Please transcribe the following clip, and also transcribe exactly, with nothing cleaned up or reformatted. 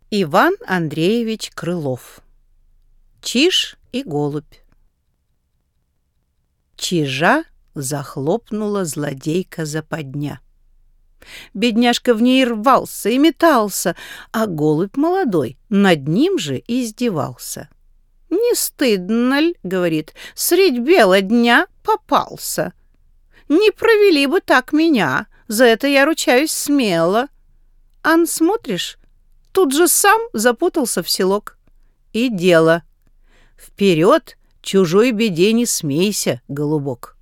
Иван Андреевич Крылов. Чиж и голубь. Чижа захлопнула злодейка западня. Бедняжка в ней рвался и метался, а голубь молодой над ним же издевался. «Не стыдно ль, — говорит, — средь бела дня попался? Не провели бы так меня, за это я ручаюсь смело». Ан, смотришь, тут же сам запутался в селок. И дело. Вперед, чужой беде не смейся, голубок.